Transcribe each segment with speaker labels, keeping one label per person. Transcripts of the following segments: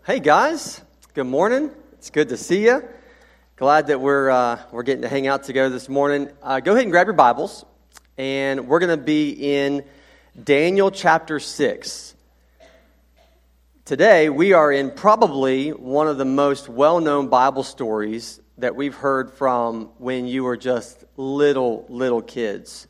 Speaker 1: Hey guys, good morning. It's good to see you. Glad that we're getting to hang out together this morning. Go ahead and grab your Bibles, and we're going to be in Daniel chapter 6. Today we are in probably one of the most well-known Bible stories that we've heard from when you were just little kids.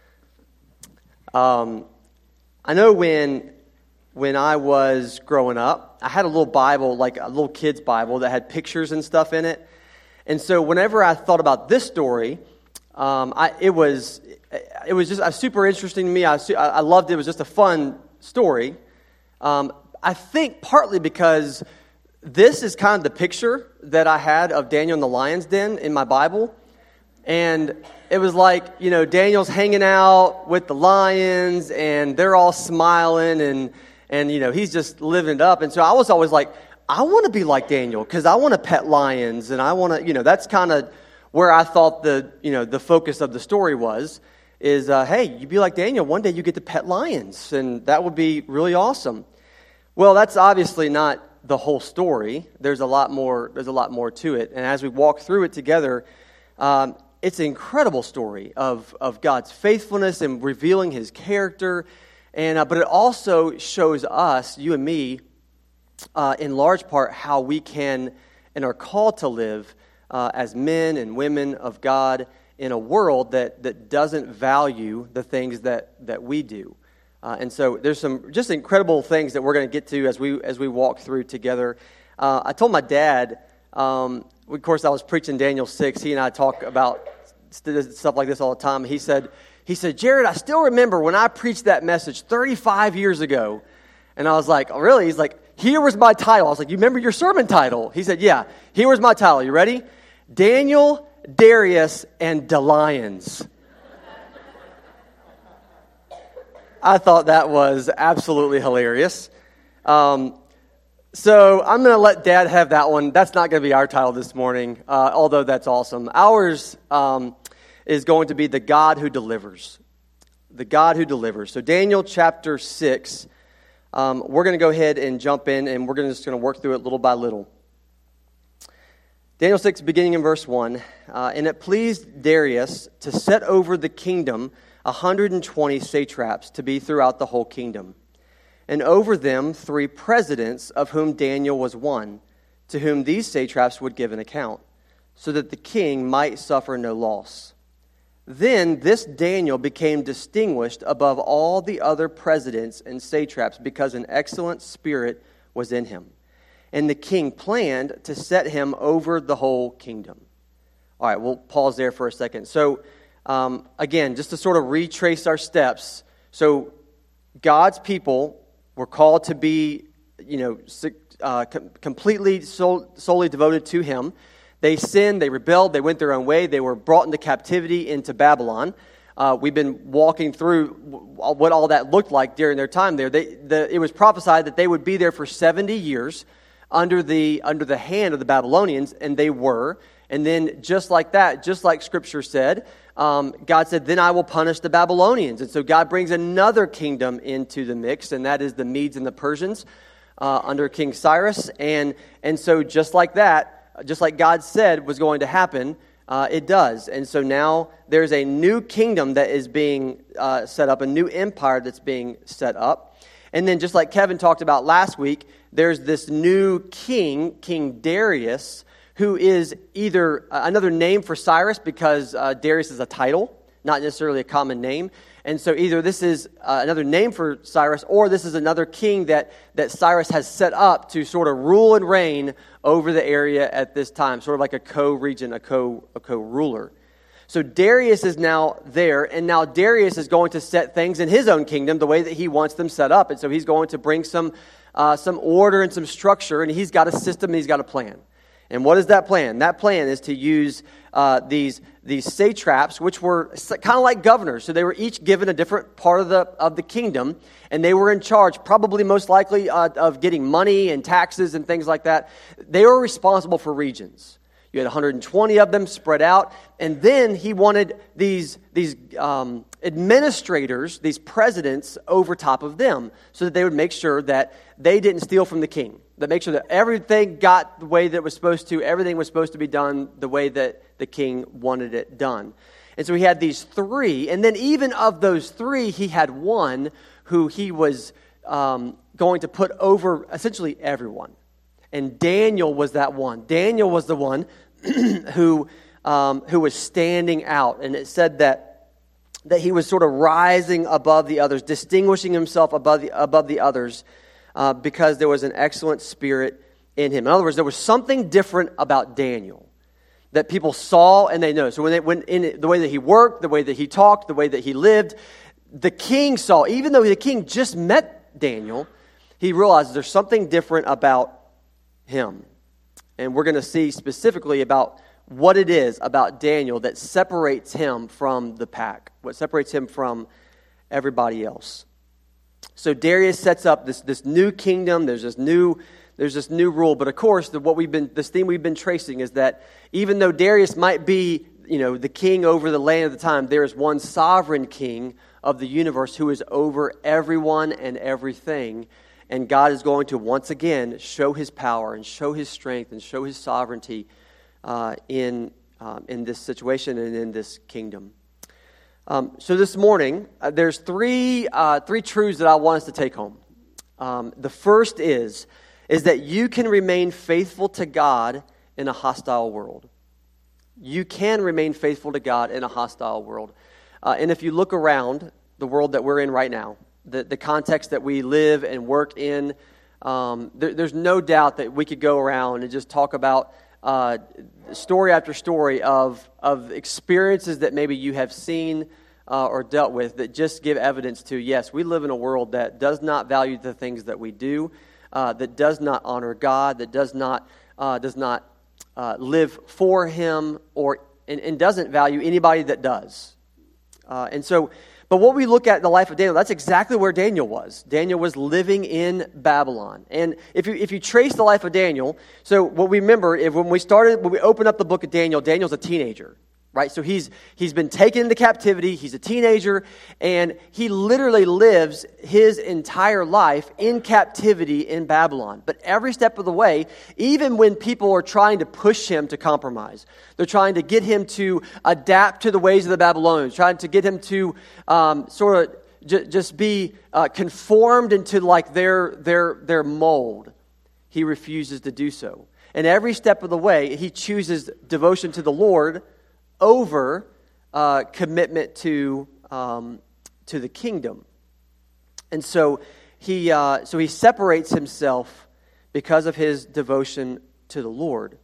Speaker 1: I know when I was growing up, I had a little Bible, like a little kid's Bible that had pictures and stuff in it. And so whenever I thought about this story, it was just super interesting to me. I loved it. It was just a fun story. I think partly because this is kind of the picture that I had of Daniel in the lion's den in my Bible. And it was like, Daniel's hanging out with the lions and they're all smiling and he's just living it up. And so I was always like, I want to be like Daniel because I want to pet lions and I want to, that's kind of where I thought the focus of the story is, hey, you be like Daniel. One day you get to pet lions and that would be really awesome. Well, that's obviously not the whole story. There's a lot more to it. And as we walk through it together, it's an incredible story of God's faithfulness and revealing His character. But it also shows us, you and me, in large part, how we can and are called to live as men and women of God in a world that doesn't value the things that we do. And so there's some just incredible things that we're going to get to as we walk through together. I told my dad, of course, I was preaching Daniel 6. He and I talk about stuff like this all the time. He said, Jared, I still remember when I preached that message 35 years ago. And I was like, oh, really? He's like, here was my title. I was like, you remember your sermon title? He said, yeah, here was my title. You ready? Daniel, Darius, and the Lions. I thought that was absolutely hilarious. So I'm going to let Dad have that one. That's not going to be our title this morning, although that's awesome. Ours is going to be the God who delivers. The God who delivers. So Daniel chapter 6, we're going to go ahead and jump in, and we're just going to work through it little by little. Daniel 6, beginning in verse 1. And it pleased Darius to set over the kingdom 120 satraps to be throughout the whole kingdom, and over them 3 presidents, of whom Daniel was one, to whom these satraps would give an account, so that the king might suffer no loss. Then this Daniel became distinguished above all the other presidents and satraps because an excellent spirit was in him. And the king planned to set him over the whole kingdom. All right, we'll pause there for a second. So, again, just to sort of retrace our steps. So, God's people were called to be, completely solely devoted to Him. They sinned, they rebelled, they went their own way, they were brought into captivity into Babylon. We've been walking through what all that looked like during their time there. It was prophesied that they would be there for 70 years under the hand of the Babylonians, and they were. And then just like that, just like Scripture said, God said, then I will punish the Babylonians. And so God brings another kingdom into the mix, and that is the Medes and the Persians under King Cyrus. And so just like that, just like God said was going to happen, it does. And so now there's a new kingdom that is being set up, a new empire that's being set up. And then just like Kevin talked about last week, there's this new king, King Darius, who is either another name for Cyrus because Darius is a title, not necessarily a common name. And so either this is another name for Cyrus, or this is another king that Cyrus has set up to sort of rule and reign over the area at this time, sort of like a co-regent, a co-ruler. So Darius is now there, and now Darius is going to set things in his own kingdom the way that he wants them set up. And so he's going to bring some order and some structure, and he's got a system and he's got a plan. And what is that plan? That plan is to use these satraps, which were kind of like governors. So they were each given a different part of the kingdom, and they were in charge, probably most likely of getting money and taxes and things like that. They were responsible for regions. You had 120 of them spread out, and then he wanted these administrators, these presidents, over top of them, so that they would make sure that they didn't steal from the king. that make sure that everything got the way that it was supposed to, everything was supposed to be done the way that the king wanted it done. And so he had these three, and then even of those three, he had one who he was going to put over essentially everyone. And Daniel was that one. Daniel was the one who was standing out. And it said that he was sort of rising above the others, distinguishing himself above the others because there was an excellent spirit in him. In other words, there was something different about Daniel that people saw and they noticed. So when in the way that he worked, the way that he talked, the way that he lived, the king saw, even though the king just met Daniel, he realized there's something different about him. And we're going to see specifically about what it is about Daniel that separates him from the pack, what separates him from everybody else. So Darius sets up this new kingdom. There's this new rule, but of course, this theme we've been tracing is that even though Darius might be, the king over the land at the time, there is one sovereign king of the universe who is over everyone and everything, and God is going to once again show His power and show His strength and show His sovereignty in this situation and in this kingdom. So this morning, there's three truths that I want us to take home. The first is that you can remain faithful to God in a hostile world. You can remain faithful to God in a hostile world. And if you look around the world that we're in right now, the context that we live and work in, there's no doubt that we could go around and just talk about story after story of experiences that maybe you have seen or dealt with that just give evidence to, yes, we live in a world that does not value the things that we do, that does not honor God, that does not live for Him, and doesn't value anybody that does. But what we look at in the life of Daniel, that's exactly where Daniel was. Daniel was living in Babylon. And if you trace the life of Daniel, so what we remember, when we open up the book of Daniel, Daniel's a teenager, right? So he's been taken into captivity, he's a teenager, and he literally lives his entire life in captivity in Babylon. But every step of the way, even when people are trying to push him to compromise, they're trying to get him to adapt to the ways of the Babylonians, trying to get him to sort of just be conformed into like their mold, he refuses to do so. And every step of the way, he chooses devotion to the Lord over commitment to the kingdom. And so he separates himself because of his devotion to the Lord.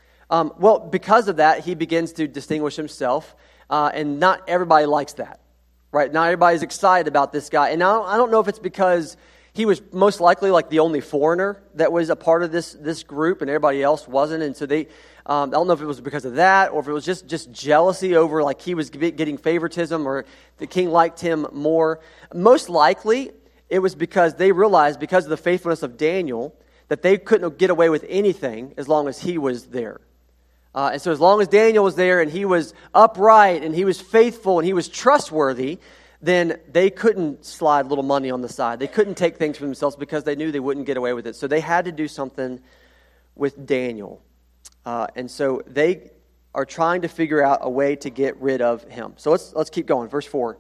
Speaker 1: Because of that, he begins to distinguish himself, and not everybody likes that, right? Not everybody's excited about this guy. And I don't know if it's because he was most likely like the only foreigner that was a part of this group, and everybody else wasn't. And so I don't know if it was because of that, or if it was just jealousy over like he was getting favoritism, or the king liked him more. Most likely, it was because they realized, because of the faithfulness of Daniel, that they couldn't get away with anything as long as he was there. And so as long as Daniel was there and he was upright and he was faithful and he was trustworthy, then they couldn't slide little money on the side. They couldn't take things for themselves because they knew they wouldn't get away with it. So they had to do something with Daniel. And so they are trying to figure out a way to get rid of him. So let's keep going. Verse 4.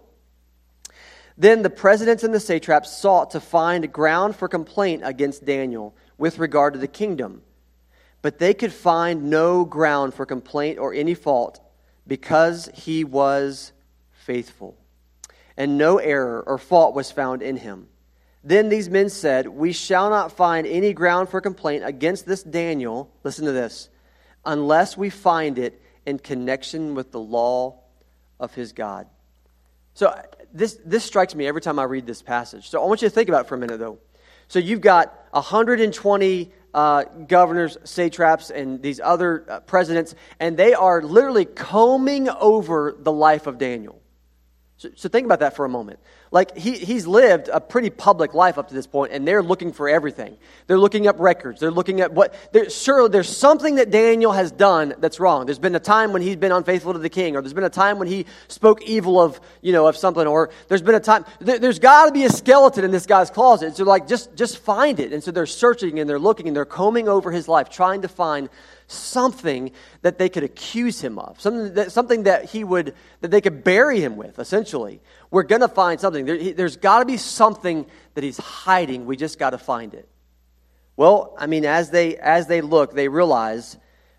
Speaker 1: Then the presidents and the satraps sought to find ground for complaint against Daniel with regard to the kingdom. But they could find no ground for complaint or any fault because he was faithful. And no error or fault was found in him. Then these men said, "We shall not find any ground for complaint against this Daniel," listen to this, "unless we find it in connection with the law of his God." So this strikes me every time I read this passage. So I want you to think about it for a minute, though. So you've got 120 governors, satraps, and these other presidents, and they are literally combing over the life of Daniel. So think about that for a moment. Like, he's lived a pretty public life up to this point, and they're looking for everything. They're looking up records. They're looking at there's something that Daniel has done that's wrong. There's been a time when he's been unfaithful to the king, or there's been a time when he spoke evil of something, or there's been a time, there's got to be a skeleton in this guy's closet. So like, just find it. And so they're searching, and they're looking, and they're combing over his life, trying to find something that they could accuse him of, something that they could bury him with. Essentially, we're going to find something. There's got to be something that he's hiding. We just got to find it. Well, I mean, as they look, they realize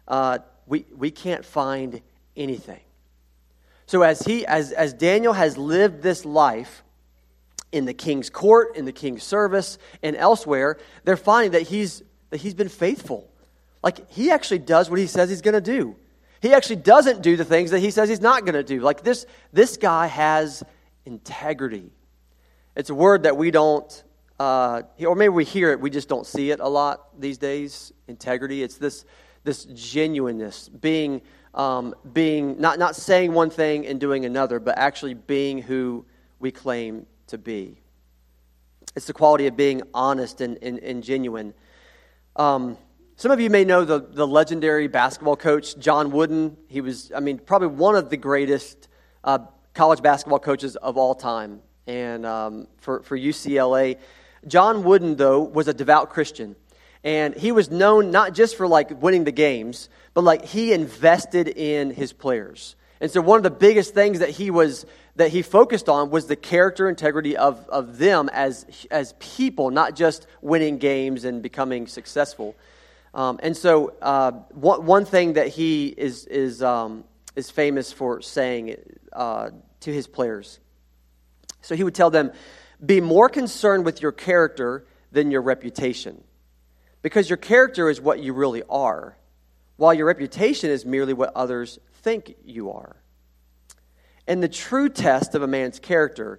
Speaker 1: we can't find anything. So as Daniel has lived this life in the king's court, in the king's service, and elsewhere, they're finding that he's been faithful. Like, he actually does what he says he's going to do. He actually doesn't do the things that he says he's not going to do. Like, this guy has integrity. It's a word that we don't, or maybe we hear it, we just don't see it a lot these days. Integrity. It's this genuineness, being not saying one thing and doing another, but actually being who we claim to be. It's the quality of being honest and genuine. Some of you may know the legendary basketball coach, John Wooden. He was, probably one of the greatest college basketball coaches of all time. And for UCLA, John Wooden, though, was a devout Christian. And he was known not just for, like, winning the games, but, like, he invested in his players. And so one of the biggest things that he focused on was the character integrity of them as people, not just winning games and becoming successful. And so one thing that he is famous for saying to his players. So he would tell them, be more concerned with your character than your reputation. Because your character is what you really are, while your reputation is merely what others think you are. And the true test of a man's character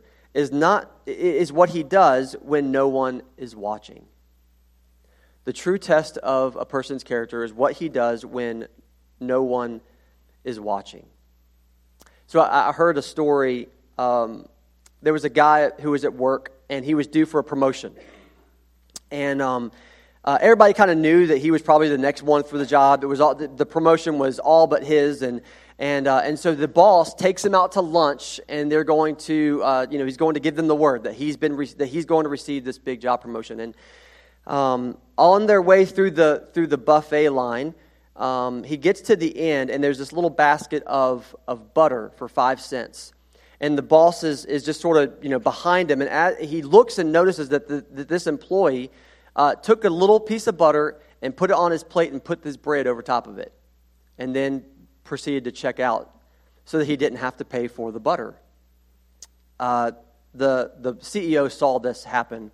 Speaker 1: is what he does when no one is watching. The true test of a person's character is what he does when no one is watching. So I heard a story. There was a guy who was at work, and he was due for a promotion. And everybody kind of knew that he was probably the next one for the job. It was the promotion was all but his, and so the boss takes him out to lunch, and they're going to, he's going to give them the word that he's going to receive this big job promotion. And on their way through the buffet line, he gets to the end, and there's this little basket of butter for 5 cents. And the boss is just sort of behind him, and he looks and notices that this employee took a little piece of butter and put it on his plate and put this bread over top of it, and then proceeded to check out so that he didn't have to pay for the butter. The CEO saw this happen.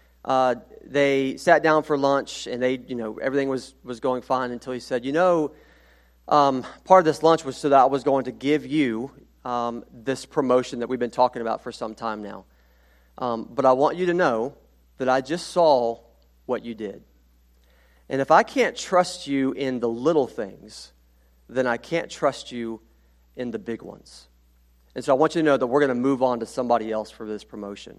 Speaker 1: They sat down for lunch, and everything was going fine until he said, part of this lunch was so that I was going to give you this promotion that we've been talking about for some time now. But I want you to know that I just saw what you did. And if I can't trust you in the little things, then I can't trust you in the big ones. And so I want you to know that we're going to move on to somebody else for this promotion.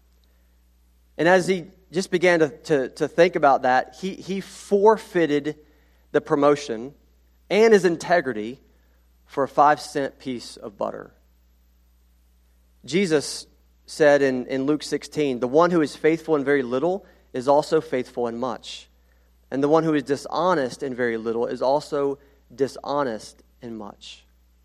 Speaker 1: And as he just began to think about that, he forfeited the promotion and his integrity for a 5-cent piece of butter. Jesus said in Luke 16, the one who is faithful in very little is also faithful in much. And the one who is dishonest in very little is also dishonest in much.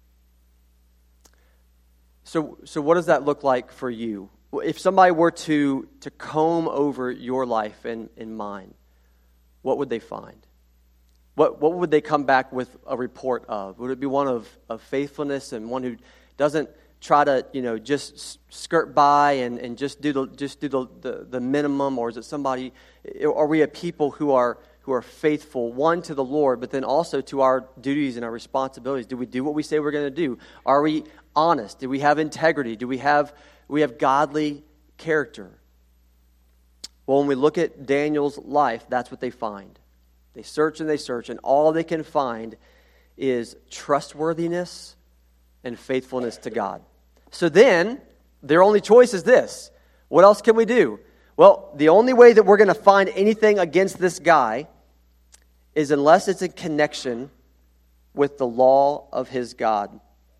Speaker 1: So what does that look like for you? If somebody were to comb over your life and mine, what would they find? What would they come back with a report of? Would it be one of faithfulness and one who doesn't try to just skirt by and just do the minimum, or is it somebody? Are we a people who are faithful, one, to the Lord, but then also to our duties and our responsibilities? Do we do what we say we're going to do? Are we honest? Do we have integrity? Do we have godly character? Well, when we look at Daniel's life, that's what they find. They search, and all they can find is trustworthiness and faithfulness to God. So then, their only choice is this. What else can we do? Well, the only way that we're going to find anything against this guy is unless it's in connection with the law of his God.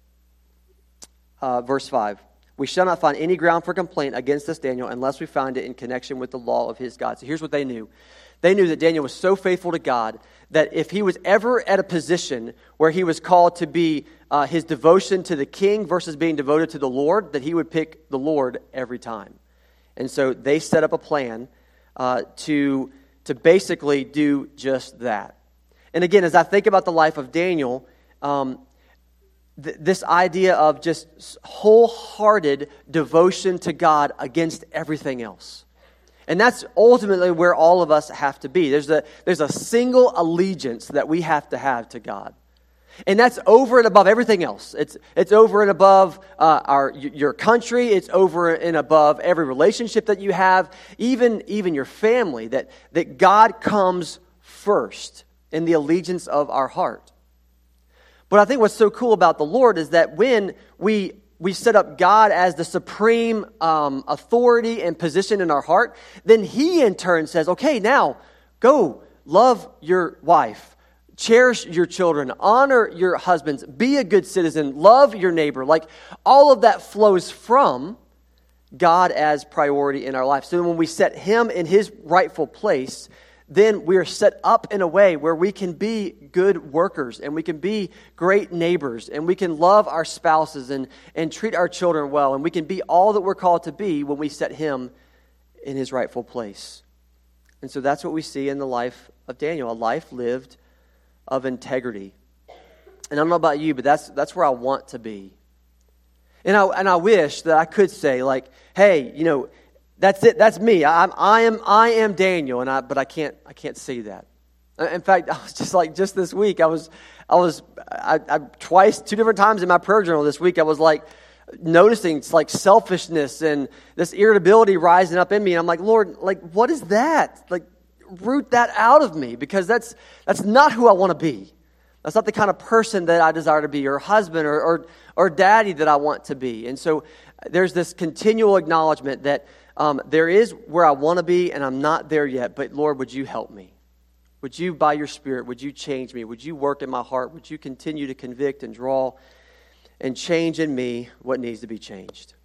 Speaker 1: Verse 5. We shall not find any ground for complaint against this Daniel unless we find it in connection with the law of his God. So here's what they knew. They knew that Daniel was so faithful to God that if he was ever at a position where he was called to be his devotion to the king versus being devoted to the Lord, that he would pick the Lord every time. And so they set up a plan to basically do just that. And again, as I think about the life of Daniel, this idea of just wholehearted devotion to God against everything else. And that's ultimately where all of us have to be. There's a single allegiance that we have to have to God. And that's over and above everything else. It's over and above your country. It's over and above every relationship that you have, even your family, that God comes first in the allegiance of our heart. But I think what's so cool about the Lord is that when we set up God as the supreme authority and position in our heart, then He in turn says, okay, now go love your wife, cherish your children, honor your husbands, be a good citizen, love your neighbor. Like all of that flows from God as priority in our life. So when we set Him in His rightful place, then we are set up in a way where we can be good workers and we can be great neighbors and we can love our spouses and treat our children well, and we can be all that we're called to be when we set Him in His rightful place. And so that's what we see in the life of Daniel, a life lived of integrity. And I don't know about you, but that's where I want to be. And I wish that I could say, like, hey, that's it. That's me. I am Daniel, but I can't say that. In fact, I was just this week. I was twice, 2 different times in my prayer journal this week. I was like noticing like selfishness and this irritability rising up in me. And I'm like, Lord, like what is that? Like root that out of me, because that's not who I want to be. That's not the kind of person that I desire to be, or husband or daddy that I want to be. And so there's this continual acknowledgement that there is where I want to be, and I'm not there yet. But Lord, would you help me? Would you, by your Spirit, would you change me? Would you work in my heart? Would you continue to convict and draw and change in me what needs to be changed?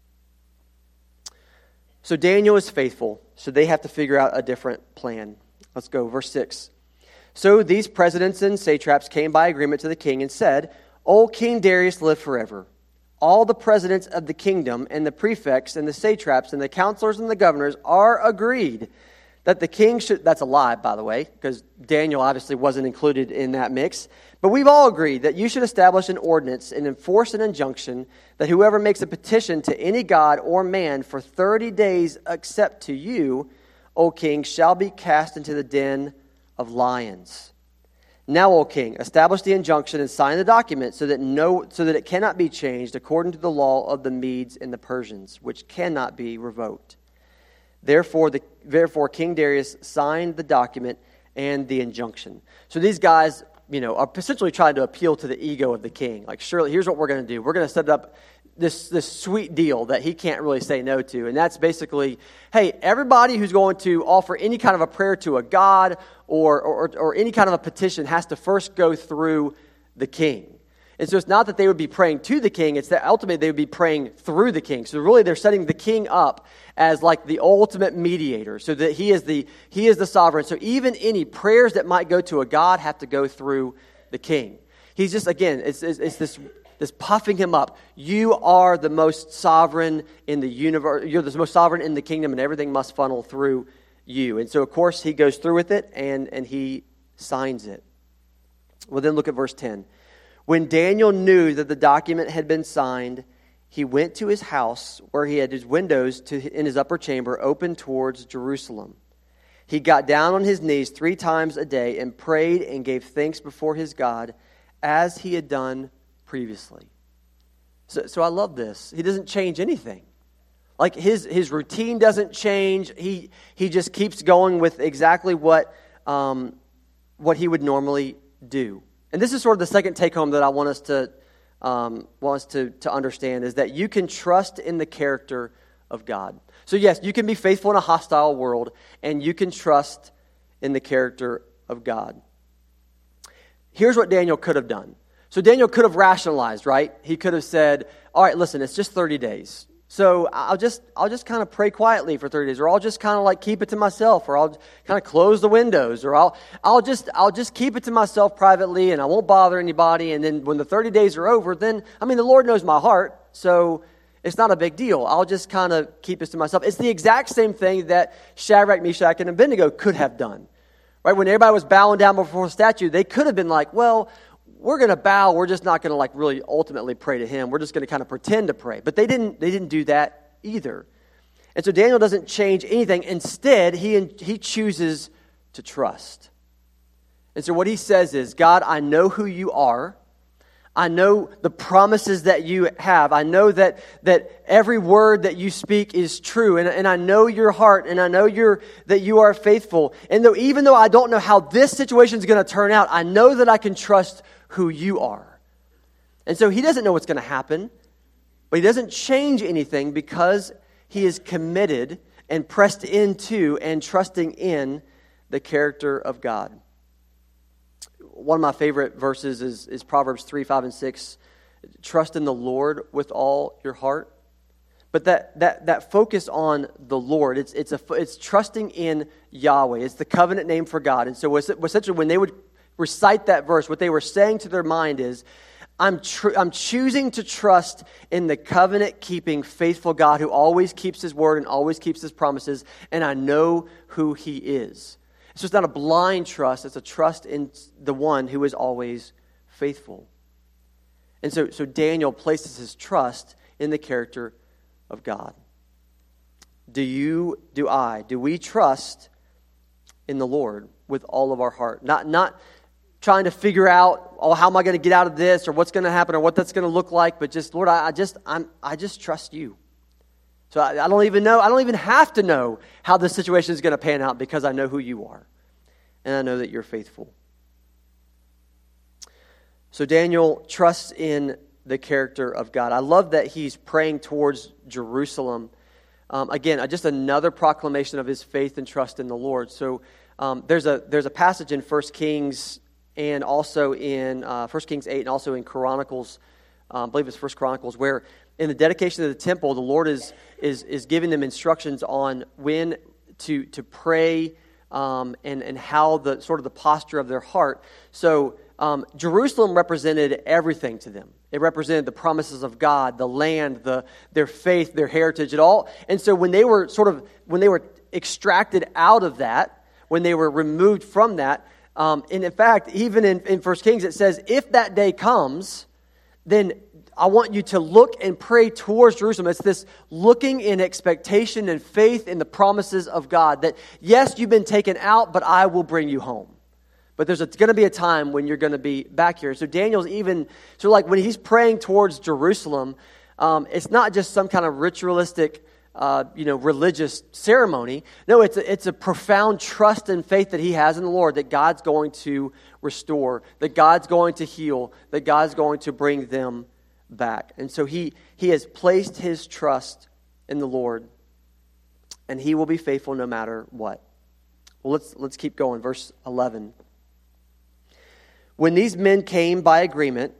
Speaker 1: So Daniel is faithful, so they have to figure out a different plan. Let's go, verse 6. So these presidents and satraps came by agreement to the king and said, "O King Darius, live forever. All the presidents of the kingdom and the prefects and the satraps and the counselors and the governors are agreed that the king should..." That's a lie, by the way, because Daniel obviously wasn't included in that mix. "But we've all agreed that you should establish an ordinance and enforce an injunction that whoever makes a petition to any god or man for 30 days except to you, O king, shall be cast into the den of lions. Now, O king, establish the injunction and sign the document so that it cannot be changed according to the law of the Medes and the Persians, which cannot be revoked." Therefore, King Darius signed the document and the injunction. So these guys, are essentially trying to appeal to the ego of the king. Like, surely, here's what we're going to do. We're going to set up this sweet deal that he can't really say no to. And that's basically, hey, everybody who's going to offer any kind of a prayer to a god or any kind of a petition has to first go through the king. And so it's not that they would be praying to the king, it's that ultimately they would be praying through the king. So really they're setting the king up as like the ultimate mediator, so that he is the sovereign. So even any prayers that might go to a god have to go through the king. He's just, again, it's this puffing him up. You are the most sovereign in the universe. You're the most sovereign in the kingdom, and everything must funnel through you. And so, of course, he goes through with it, and he signs it. Well, then look at verse 10. When Daniel knew that the document had been signed, he went to his house where he had his windows in his upper chamber open towards Jerusalem. He got down on his knees 3 times a day and prayed and gave thanks before his God as he had done previously. So I love this. He doesn't change anything. Like his routine doesn't change. He just keeps going with exactly what he would normally do. And this is sort of the second take home that I want us to want us to understand is that you can trust in the character of God. So yes, you can be faithful in a hostile world, and you can trust in the character of God. Here's what Daniel could have done. So Daniel could have rationalized, right? He could have said, all right, listen, it's just 30 days. So I'll just kind of pray quietly for 30 days, or I'll just kind of like keep it to myself, or I'll kind of close the windows, or I'll just keep it to myself privately, and I won't bother anybody. And then when the 30 days are over, then, the Lord knows my heart, so it's not a big deal. I'll just kind of keep this to myself. It's the exact same thing that Shadrach, Meshach, and Abednego could have done. Right? When everybody was bowing down before a statue, they could have been like, well, we're going to bow. We're just not going to like really ultimately pray to him. We're just going to kind of pretend to pray. But they didn't do that either. And so Daniel doesn't change anything. Instead, he chooses to trust. And so what he says is, God, I know who you are. I know the promises that you have. I know that every word that you speak is true. And I know your heart, and I know that you are faithful. And even though I don't know how this situation is going to turn out, I know that I can trust who you are. And so he doesn't know what's going to happen, but he doesn't change anything because he is committed and pressed into and trusting in the character of God. One of my favorite verses is Proverbs 3, 5, and 6. Trust in the Lord with all your heart. But that focus on the Lord, it's trusting in Yahweh. It's the covenant name for God. And so essentially when they would recite that verse, what they were saying to their mind is, I'm choosing to trust in the covenant-keeping, faithful God who always keeps his word and always keeps his promises, and I know who he is. It's just not a blind trust. It's a trust in the one who is always faithful. And so Daniel places his trust in the character of God. Do we trust in the Lord with all of our heart? Not trying to figure out, how am I going to get out of this, or what's going to happen, or what that's going to look like, but just, Lord, I just trust you. So I don't even have to know how this situation is going to pan out because I know who you are. And I know that you're faithful. So Daniel trusts in the character of God. I love that he's praying towards Jerusalem. Again, just another proclamation of his faith and trust in the Lord. So there's a passage in 1 Kings and also in 1 Kings 8 and also in Chronicles, I believe it's 1 Chronicles, where in the dedication of the temple, the Lord is giving them instructions on when to pray and how the sort of the posture of their heart. So Jerusalem represented everything to them. It represented the promises of God, the land, their faith, their heritage, it all. And so when they were extracted out of that, when they were removed from that, and in fact, even in 1 Kings, it says, if that day comes, then I want you to look and pray towards Jerusalem. It's this looking in expectation and faith in the promises of God that, yes, you've been taken out, but I will bring you home. But there's going to be a time when you're going to be back here. So Daniel's like when he's praying towards Jerusalem, it's not just some kind of ritualistic, religious ceremony. No, it's a profound trust and faith that he has in the Lord that God's going to restore, that God's going to heal, that God's going to bring them back. And so he has placed his trust in the Lord, and he will be faithful no matter what. Well, let's keep going. Verse 11. Then these men came by agreement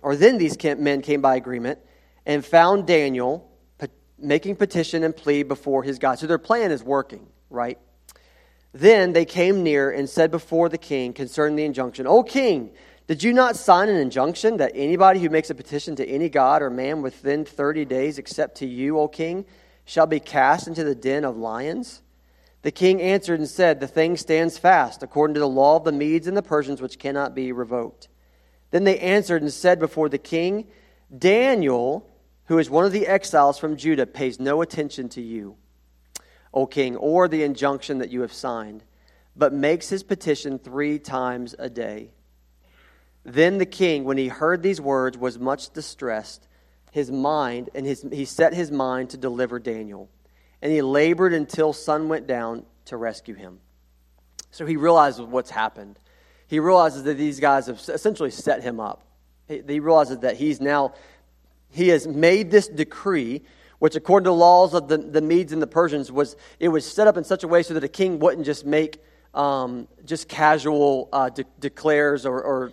Speaker 1: and found Daniel making petition and plea before his God. So their plan is working, right? Then they came near and said before the king concerning the injunction, O king, did you not sign an injunction that anybody who makes a petition to any god or man within 30 days, except to you, O king, shall be cast into the den of lions? The king answered and said, the thing stands fast, according to the law of the Medes and the Persians, which cannot be revoked. Then they answered and said before the king, Daniel, who is one of the exiles from Judah, pays no attention to you, O king, or the injunction that you have signed, but makes his petition 3 times a day. Then the king, when he heard these words, was much distressed, he set his mind to deliver Daniel. And he labored until sun went down to rescue him. So he realizes what's happened. He realizes that these guys have essentially set him up. He realizes that he's now he has made this decree, which according to the laws of the Medes and the Persians, it was set up in such a way so that a king wouldn't just make just casual declares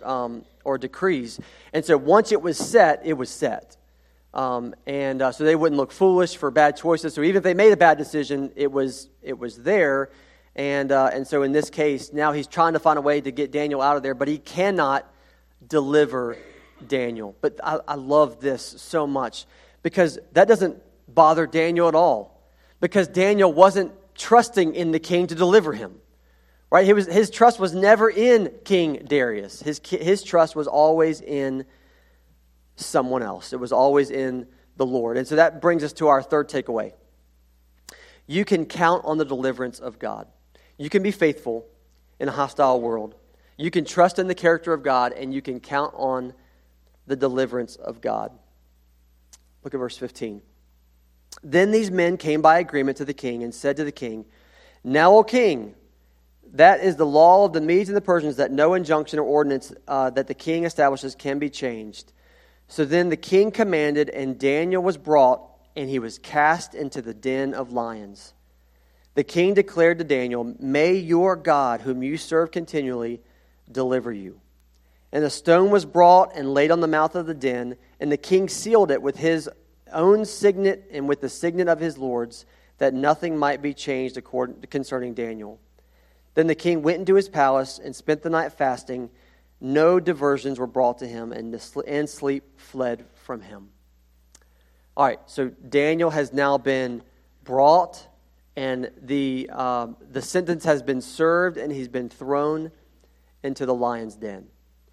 Speaker 1: or decrees. And so once it was set, it was set. So they wouldn't look foolish for bad choices. So even if they made a bad decision, it was there. And so in this case, now he's trying to find a way to get Daniel out of there, but he cannot deliver Daniel. But I love this so much because that doesn't bother Daniel at all, because Daniel wasn't trusting in the king to deliver him. Right? His trust was never in King Darius. His trust was always in someone else. It was always in the Lord. And so that brings us to our third takeaway. You can count on the deliverance of God. You can be faithful in a hostile world. You can trust in the character of God, and you can count on the deliverance of God. Look at verse 15. Then these men came by agreement to the king and said to the king, "Now, O king, that is the law of the Medes and the Persians, that no injunction or ordinance that the king establishes can be changed." So then the king commanded, and Daniel was brought, and he was cast into the den of lions. The king declared to Daniel, "May your God, whom you serve continually, deliver you." And the stone was brought and laid on the mouth of the den, and the king sealed it with his own signet and with the signet of his lords, that nothing might be changed concerning Daniel. Then the king went into his palace and spent the night fasting. No diversions were brought to him, and sleep fled from him. All right, so Daniel has now been brought, and the sentence has been served, and he's been thrown into the lion's den.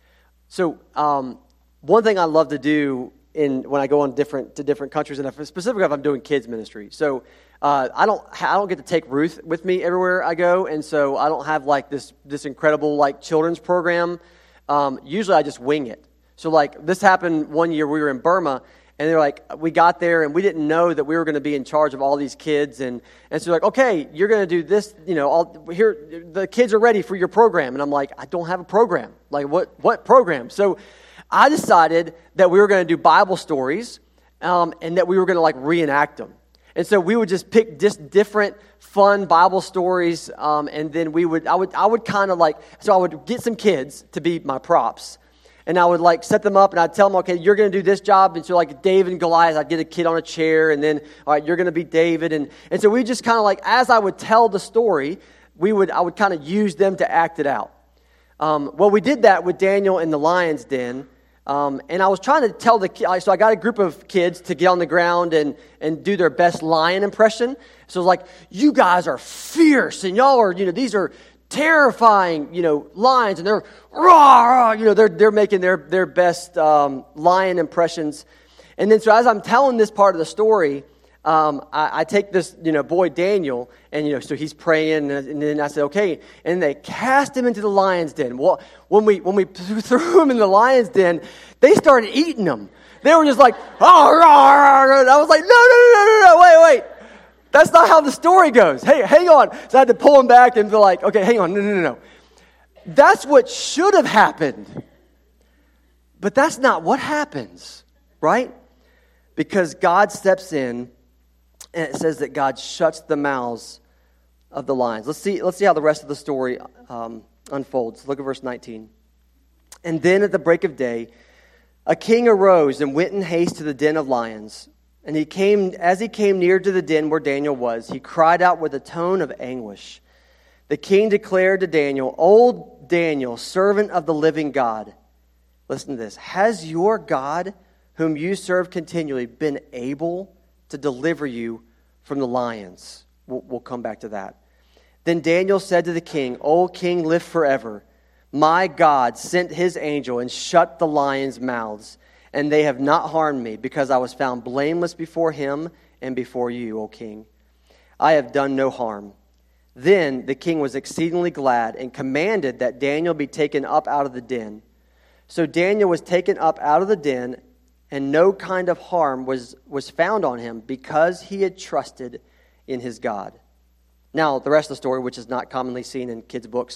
Speaker 1: So one thing I love to do when I go on to different countries, and specifically if I'm doing kids ministry. So I don't get to take Ruth with me everywhere I go, and so I don't have like this incredible like children's program. Usually I just wing it. So like this happened one year. We were in Burma, and they're like, we got there and we didn't know that we were going to be in charge of all these kids, and so they're like, okay, you're going to do this. Here the kids are ready for your program, and I'm like, I don't have a program. Like what program? So I decided that we were going to do Bible stories, and that we were going to like reenact them. And so we would just pick just different fun Bible stories, and then I would kind of like, so I would get some kids to be my props, and I would like set them up, and I'd tell them, okay, you're going to do this job. And so like David and Goliath, I'd get a kid on a chair, and then, all right, you're going to be David. And so we just kind of like, as I would tell the story, I would kind of use them to act it out. Well, we did that with Daniel in the lion's den. And I was trying to tell so I got a group of kids to get on the ground and do their best lion impression. So it was like, you guys are fierce, and y'all are, these are terrifying, lions, and they're rah, rah, they're making their best lion impressions. And then so as I'm telling this part of the story, I take this, boy Daniel, and so he's praying, and then I said, okay, and they cast him into the lion's den. Well, when we threw him in the lion's den, they started eating him. They were just like, oh, rah, rah, rah. And I was like, no, wait. That's not how the story goes. Hey, hang on. So I had to pull him back and be like, okay, hang on, no. That's what should have happened. But that's not what happens, right? Because God steps in, and it says that God shuts the mouths of the lions. Let's see how the rest of the story unfolds. Look at verse 19. And then at the break of day, a king arose and went in haste to the den of lions. And as he came near to the den where Daniel was, he cried out with a tone of anguish. The king declared to Daniel, "O Daniel, servant of the living God," listen to this, "has your God, whom you serve continually, been able to deliver you from the lions?" We'll come back to that. Then Daniel said to the king, "O king, live forever. My God sent his angel and shut the lions' mouths, and they have not harmed me, because I was found blameless before him and before you, O king. I have done no harm." Then the king was exceedingly glad and commanded that Daniel be taken up out of the den. So Daniel was taken up out of the den, and no kind of harm was found on him, because he had trusted in his God. Now, the rest of the story, which is not commonly seen in kids' books,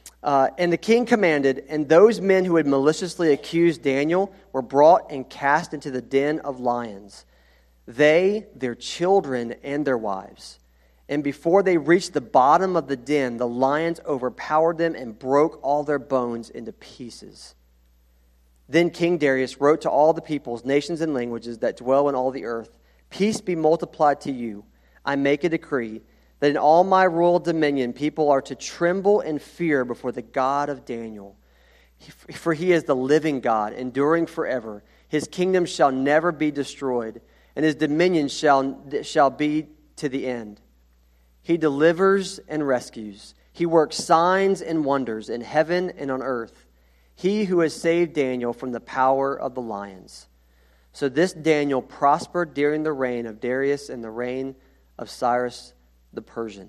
Speaker 1: And the king commanded, and those men who had maliciously accused Daniel were brought and cast into the den of lions, they, their children, and their wives. And before they reached the bottom of the den, the lions overpowered them and broke all their bones into pieces. Then King Darius wrote to all the peoples, nations, and languages that dwell in all the earth, "Peace be multiplied to you. I make a decree that in all my royal dominion people are to tremble and fear before the God of Daniel. For he is the living God, enduring forever. His kingdom shall never be destroyed, and his dominion shall be to the end. He delivers and rescues. He works signs and wonders in heaven and on earth. He who has saved Daniel from the power of the lions." So this Daniel prospered during the reign of Darius and the reign of Cyrus the Persian.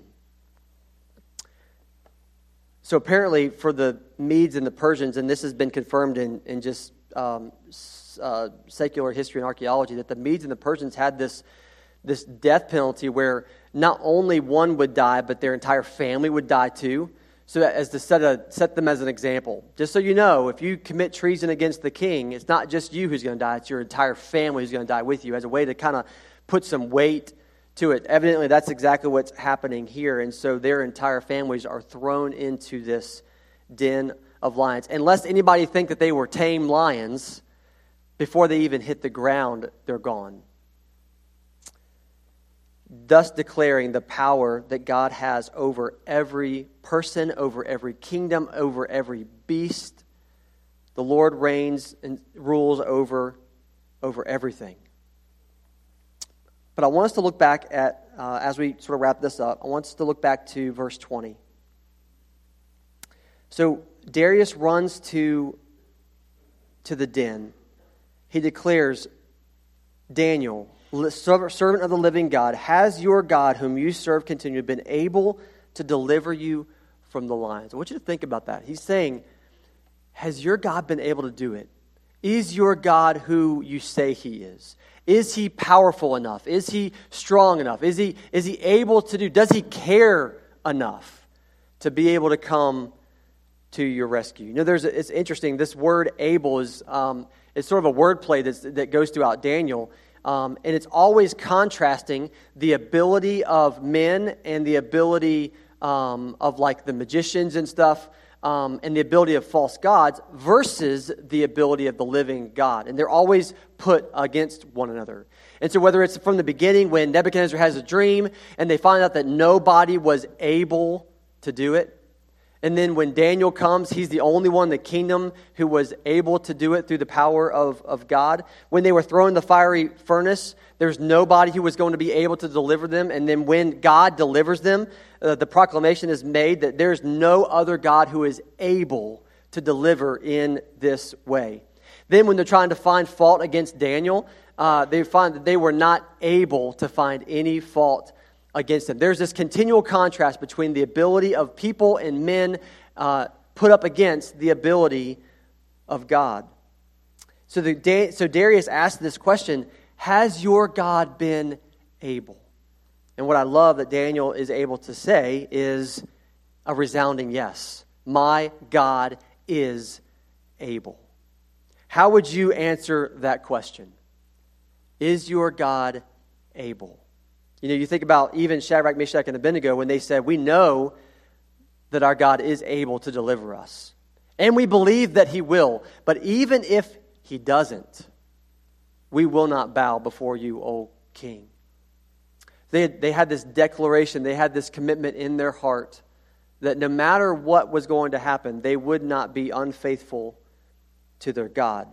Speaker 1: So apparently for the Medes and the Persians, and this has been confirmed in just secular history and archaeology, that the Medes and the Persians had this death penalty where not only one would die, but their entire family would die too. So as to set them as an example. Just so you know, if you commit treason against the king, it's not just you who's going to die, it's your entire family who's going to die with you, as a way to kind of put some weight to it. Evidently, that's exactly what's happening here. And so their entire families are thrown into this den of lions. Unless anybody think that they were tame lions, before they even hit the ground, they're gone. Thus declaring the power that God has over every person, over every kingdom, over every beast. The Lord reigns and rules over everything. But I want us to look back at, as we sort of wrap this up, I want us to look back to verse 20. So Darius runs to the den. He declares, "Daniel, servant of the living God, has your God whom you serve continually been able to deliver you from the lions?" I want you to think about that. He's saying, has your God been able to do it? Is your God who you say he is? Is he powerful enough? Is he strong enough? Is he able to do? Does he care enough to be able to come to your rescue? You know, it's interesting. This word "able" is it's sort of a wordplay that goes throughout Daniel. And it's always contrasting the ability of men and the ability of like the magicians and stuff, and the ability of false gods versus the ability of the living God. And they're always put against one another. And so whether it's from the beginning when Nebuchadnezzar has a dream and they find out that nobody was able to do it, and then when Daniel comes, he's the only one in the kingdom who was able to do it through the power of God. When they were thrown in the fiery furnace, there's nobody who was going to be able to deliver them. And then when God delivers them, the proclamation is made that there's no other God who is able to deliver in this way. Then when they're trying to find fault against Daniel, they find that they were not able to find any fault against them. There's this continual contrast between the ability of people and men put up against the ability of God. So Darius asked this question, has your God been able? And what I love that Daniel is able to say is a resounding yes. My God is able. How would you answer that question? Is your God able? You know, you think about even Shadrach, Meshach, and Abednego when they said, we know that our God is able to deliver us. And we believe that he will. But even if he doesn't, we will not bow before you, O King. They had this declaration, they had this commitment in their heart that no matter what was going to happen, they would not be unfaithful to their God.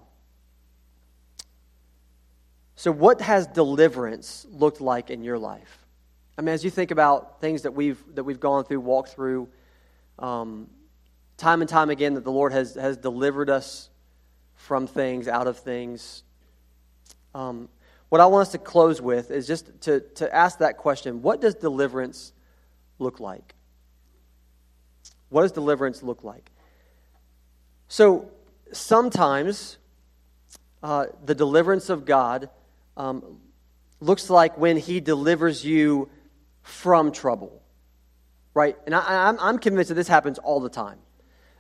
Speaker 1: So what has deliverance looked like in your life? I mean, as you think about things that we've gone through, walked through, time and time again that the Lord has delivered us from things, out of things. What I want us to close with is just to ask that question, what does deliverance look like? What does deliverance look like? So sometimes the deliverance of God looks like when he delivers you from trouble, right? And I'm convinced that this happens all the time.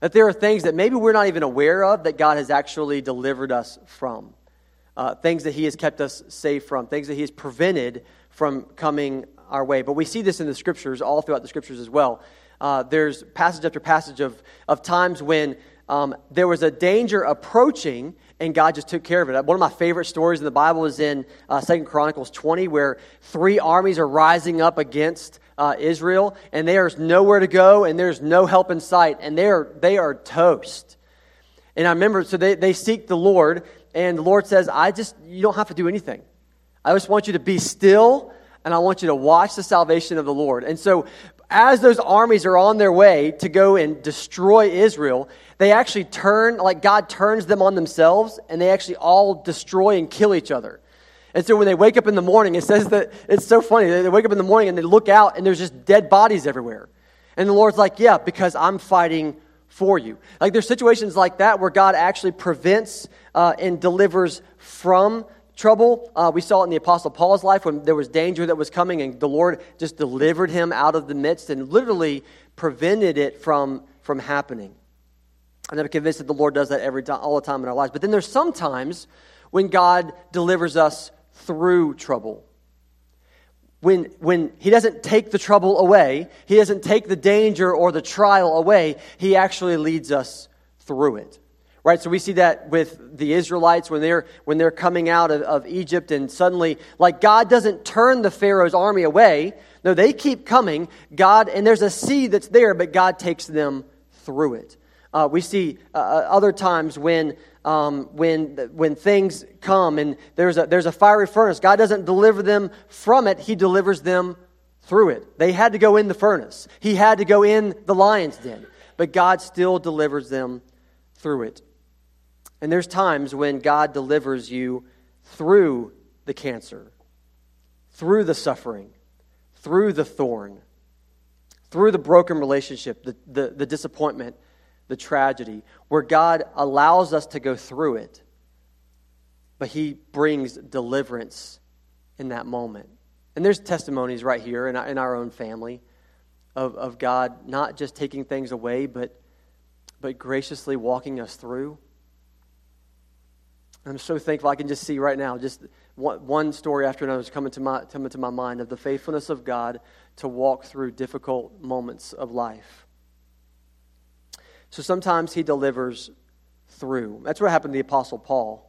Speaker 1: That there are things that maybe we're not even aware of that God has actually delivered us from. Things that He has kept us safe from. Things that He has prevented from coming our way. But we see this in the Scriptures, all throughout the Scriptures as well. There's passage after passage of times when there was a danger approaching and God just took care of it. One of my favorite stories in the Bible is in 2 Chronicles 20, where 3 armies are rising up against Israel, and there's nowhere to go, and there's no help in sight, and they are toast. And I remember, so they seek the Lord, and the Lord says, you don't have to do anything. I just want you to be still, and I want you to watch the salvation of the Lord. And so as those armies are on their way to go and destroy Israel, they actually God turns them on themselves, and they actually all destroy and kill each other. And so when they wake up in the morning, it says that, it's so funny, they wake up in the morning and they look out and there's just dead bodies everywhere. And the Lord's like, yeah, because I'm fighting for you. Like there's situations like that where God actually prevents and delivers from trouble. We saw it in the Apostle Paul's life when there was danger that was coming and the Lord just delivered him out of the midst and literally prevented it from happening. And I'm convinced that the Lord does that all the time in our lives. But then there's some times when God delivers us through trouble. When He doesn't take the trouble away, He doesn't take the danger or the trial away, He actually leads us through it. Right? So we see that with the Israelites when they're coming out of Egypt, and suddenly, like, God doesn't turn the Pharaoh's army away. No, they keep coming. And there's a sea that's there, but God takes them through it. We see other times when things come and there's a fiery furnace, God doesn't deliver them from it, He delivers them through it. They had to go in the furnace. He had to go in the lion's den, but God still delivers them through it. And there's times when God delivers you through the cancer, through the suffering, through the thorn, through the broken relationship, the disappointment, the tragedy, where God allows us to go through it, but He brings deliverance in that moment. And there's testimonies right here in our own family of God not just taking things away, but graciously walking us through. I'm so thankful. I can just see right now, just one story after another is coming to my mind of the faithfulness of God to walk through difficult moments of life. So sometimes He delivers through. That's what happened to the Apostle Paul.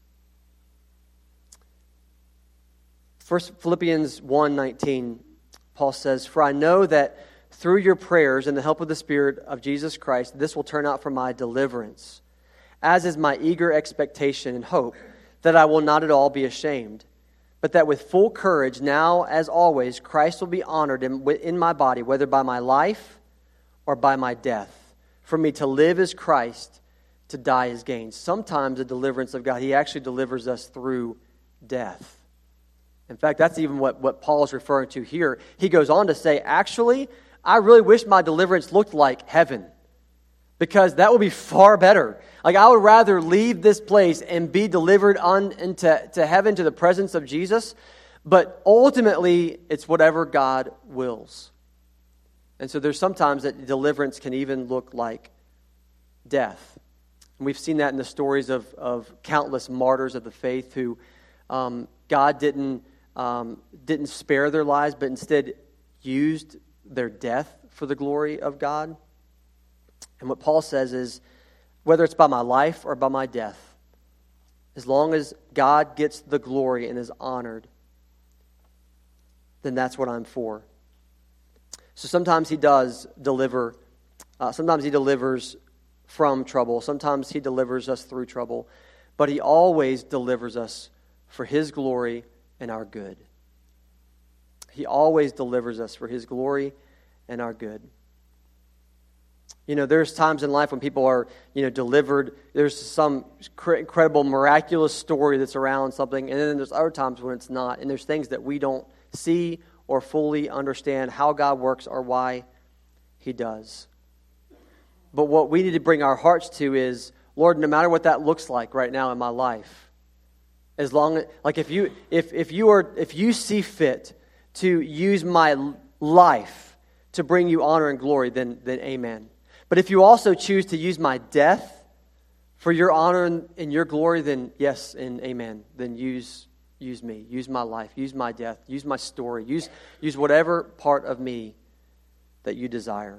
Speaker 1: First Philippians 1:19, Paul says, "For I know that through your prayers and the help of the Spirit of Jesus Christ, this will turn out for my deliverance, as is my eager expectation and hope that I will not at all be ashamed, but that with full courage, now as always, Christ will be honored in my body, whether by my life or by my death. For me to live is Christ, to die is gain." Sometimes the deliverance of God, He actually delivers us through death. In fact, that's even what Paul is referring to here. He goes on to say, actually, I really wish my deliverance looked like heaven, because that would be far better. Like, I would rather leave this place and be delivered into heaven, to the presence of Jesus. But ultimately, it's whatever God wills. And so there's sometimes that deliverance can even look like death. And we've seen that in the stories of countless martyrs of the faith who God didn't spare their lives, but instead used their death for the glory of God. And what Paul says is, whether it's by my life or by my death, as long as God gets the glory and is honored, then that's what I'm for. So sometimes He does deliver. Sometimes He delivers from trouble. Sometimes He delivers us through trouble. But He always delivers us for His glory and our good. He always delivers us for His glory and our good. You know, there's times in life when people are, delivered. There's some incredible, miraculous story that's around something. And then there's other times when it's not. And there's things that we don't see or fully understand how God works or why He does. But what we need to bring our hearts to is, Lord, no matter what that looks like right now in my life, as long as, like, if you see fit to use my life to bring you honor and glory, then amen. But if you also choose to use my death for your honor and your glory, then yes and amen. Then use me, use my life, use my death, use my story, use whatever part of me that you desire.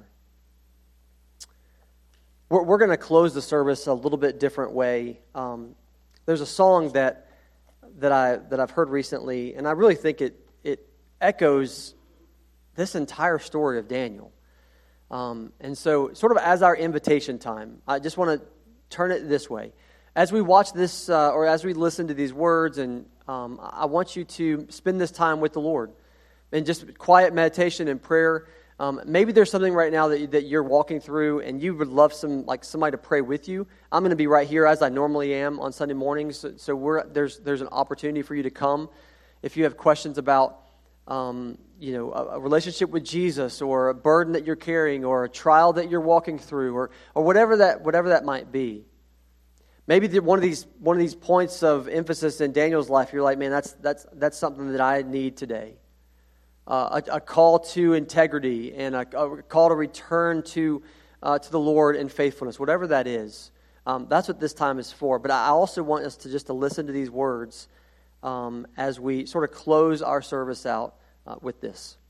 Speaker 1: We're going to close the service a little bit different way. There's a song that I've heard recently, and I really think it echoes this entire story of Daniel. And so, sort of as our invitation time, I just want to turn it this way. As we watch this, or as we listen to these words, and I want you to spend this time with the Lord and just quiet meditation and prayer. Maybe there's something right now that you're walking through, and you would love somebody to pray with you. I'm going to be right here as I normally am on Sunday mornings. So there's an opportunity for you to come if you have questions about a relationship with Jesus, or a burden that you're carrying, or a trial that you're walking through, or whatever that might be. Maybe one of these points of emphasis in Daniel's life, you're like, man, that's something that I need today. A call to integrity and a call to return to the Lord in faithfulness, whatever that is. That's what this time is for. But I also want us to listen to these words as we sort of close our service out with this.